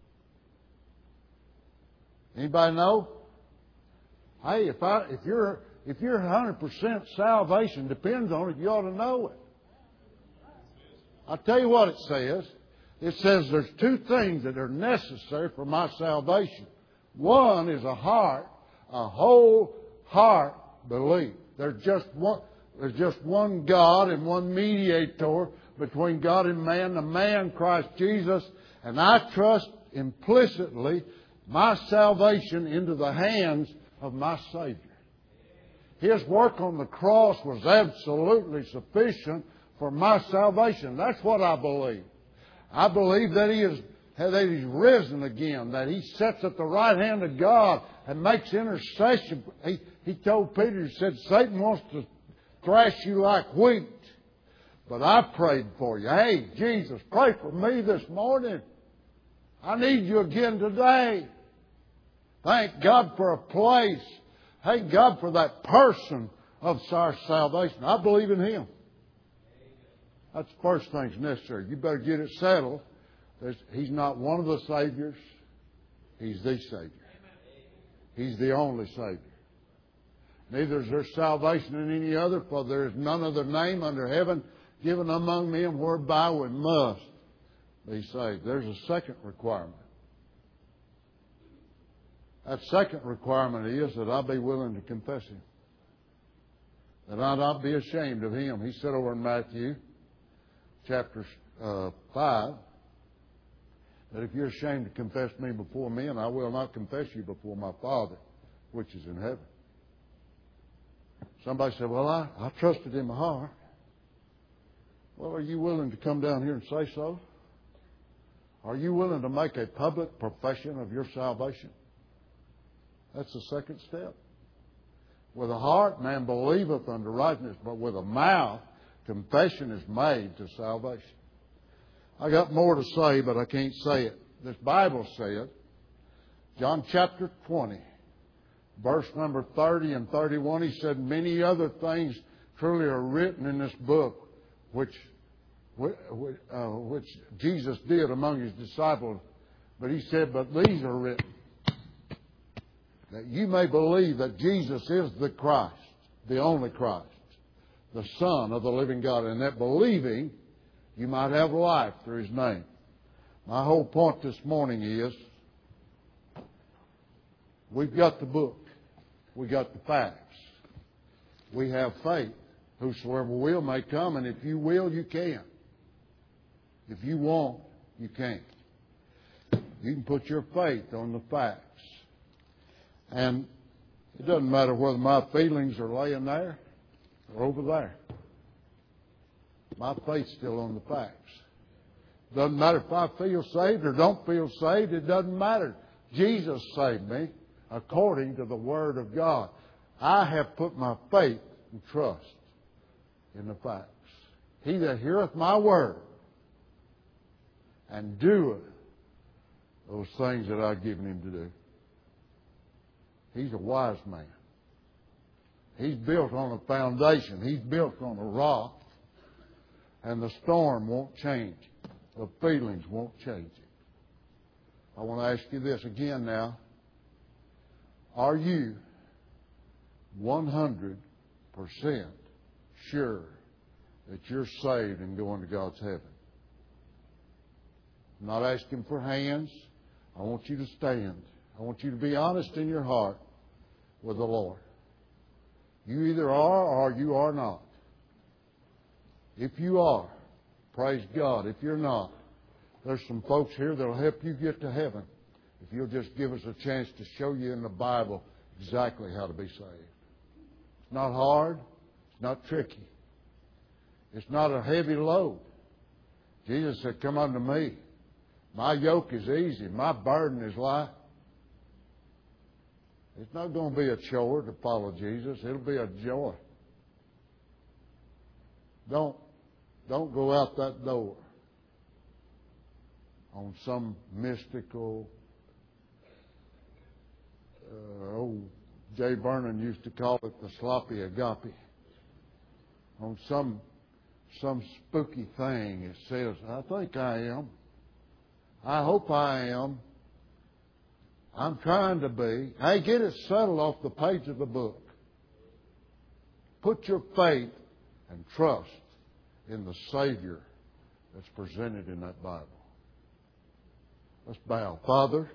Anybody know? Hey, if your 100% salvation depends on it, you ought to know it. I'll tell you what it says. It says there's 2 things that are necessary for my salvation. One is a whole heart belief. There's just one God and one mediator between God and man, the man Christ Jesus, and I trust implicitly my salvation into the hands of my Savior. His work on the cross was absolutely sufficient for my salvation. That's what I believe. I believe that He's risen again, that He sits at the right hand of God and makes intercession. He told Peter, He said, Satan wants to thrash you like wheat, but I prayed for you. Hey, Jesus, pray for me this morning. I need you again today. Thank God for a place. Thank God for that person of our salvation. I believe in Him. That's the first thing's necessary. You better get it settled. He's not one of the Saviors. He's the Savior. He's the only Savior. Neither is there salvation in any other, for there is none other name under heaven given among men whereby we must be saved. There's a second requirement. That second requirement is that I be willing to confess Him. That I not be ashamed of Him. He said over in Matthew chapter 5, that if you're ashamed to confess me before men, I will not confess you before my Father, which is in heaven. Somebody said, well, I trusted in my heart. Well, are you willing to come down here and say so? Are you willing to make a public profession of your salvation? That's the second step. With the heart man believeth unto righteousness, but with the mouth confession is made to salvation. I got more to say, but I can't say it. This Bible said, John chapter 20, verse number 30 and 31, he said, many other things truly are written in this book, which Jesus did among His disciples. But He said, but these are written, that you may believe that Jesus is the Christ, the only Christ, the Son of the living God, and that believing you might have life through His name. My whole point this morning is, we've got the book. We got the facts. We have faith. Whosoever will may come, and if you will, you can. If you won't, you can't. You can put your faith on the facts. And it doesn't matter whether my feelings are laying there or over there. My faith's still on the facts. Doesn't matter if I feel saved or don't feel saved. It doesn't matter. Jesus saved me according to the Word of God. I have put my faith and trust in the facts. He that heareth my word and doeth those things that I've given him to do. He's a wise man. He's built on a foundation. He's built on a rock. And the storm won't change it. The feelings won't change it. I want to ask you this again now. Are you 100% sure that you're saved and going to God's heaven? I'm not asking for hands. I want you to stand. I want you to be honest in your heart with the Lord. You either are or you are not. If you are, praise God. If you're not, there's some folks here that will help you get to heaven if you'll just give us a chance to show you in the Bible exactly how to be saved. It's not hard. It's not tricky. It's not a heavy load. Jesus said, come unto me. My yoke is easy. My burden is light. It's not going to be a chore to follow Jesus. It'll be a joy. Don't go out that door on some mystical, Jay Vernon used to call it the sloppy agape. On some spooky thing that says, I think I am. I hope I am. I'm trying to be. Hey, get it settled off the page of the book. Put your faith and trust in the Savior that's presented in that Bible. Let's bow. Father,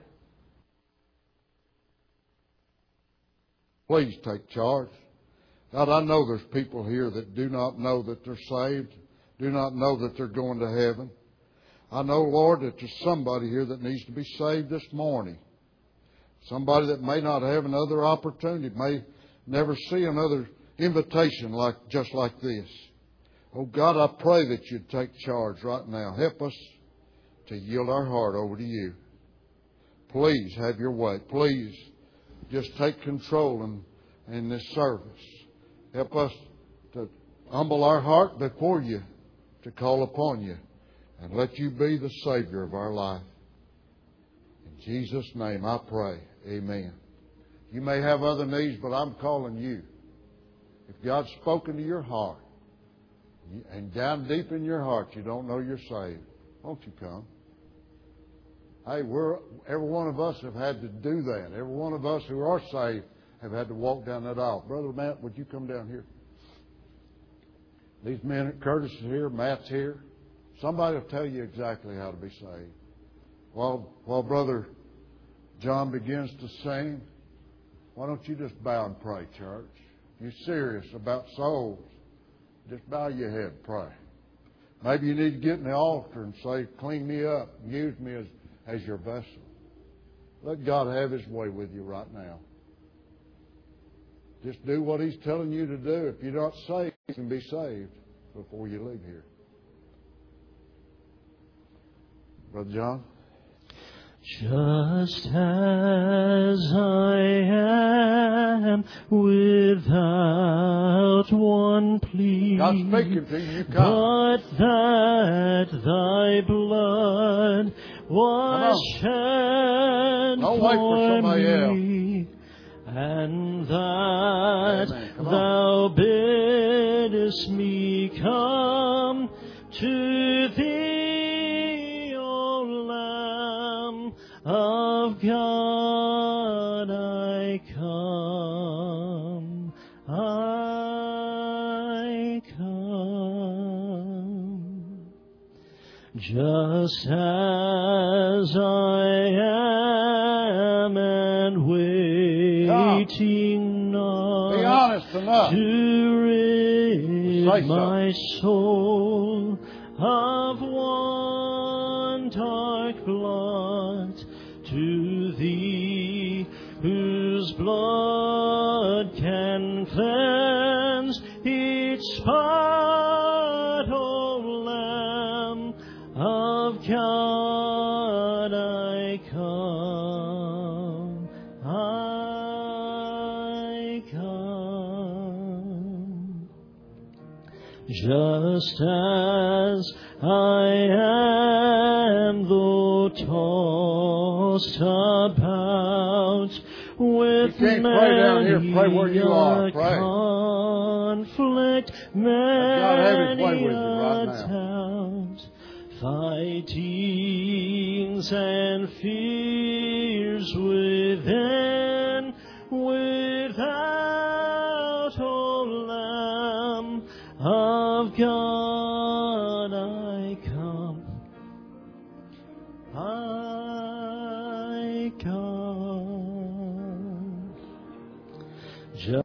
please take charge. God, I know there's people here that do not know that they're saved, do not know that they're going to heaven. I know, Lord, that there's somebody here that needs to be saved this morning. Somebody that may not have another opportunity, may never see another invitation just like this. Oh, God, I pray that you'd take charge right now. Help us to yield our heart over to you. Please have your way. Please just take control in this service. Help us to humble our heart before you, to call upon you, and let you be the Savior of our life. In Jesus' name I pray. Amen. You may have other needs, but I'm calling you. If God's spoken to your heart, and down deep in your heart you don't know you're saved, won't you come? Hey, every one of us have had to do that. Every one of us who are saved have had to walk down that aisle. Brother Matt, would you come down here? These men, Curtis is here, Matt's here. Somebody will tell you exactly how to be saved. While Brother John begins to sing, why don't you just bow and pray, church? If you're serious about souls, just bow your head and pray. Maybe you need to get in the altar and say, clean me up, use me as your vessel. Let God have His way with you right now. Just do what He's telling you to do. If you're not saved, you can be saved before you leave here. Brother John? Just as I am without God's speaking to you. You come. but that thy blood was shed Don't wait for for somebody else. me, and that Amen. Come on. thou biddest me come to thee, O Lamb of God, I come, I come. Just as I am and waiting not Be honest enough. to rid Say so. my soul of one dark blot, to thee whose blood can cleanse each spot, O Lamb of God, I come, I come. Just as I am, though tossed about with You can't pray down here. many Pray where you are. a Pray. conflict, Let God have His way many with you right a now. doubt, fightings and fears within, without, O Lamb of God, I come, I come.